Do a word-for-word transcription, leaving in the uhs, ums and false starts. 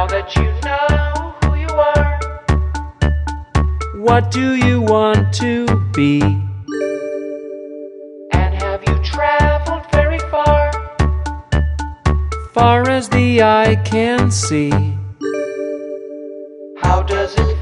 Now that you know who you are, what do you want to be? And have you traveled very far? Far as the eye can see. How does it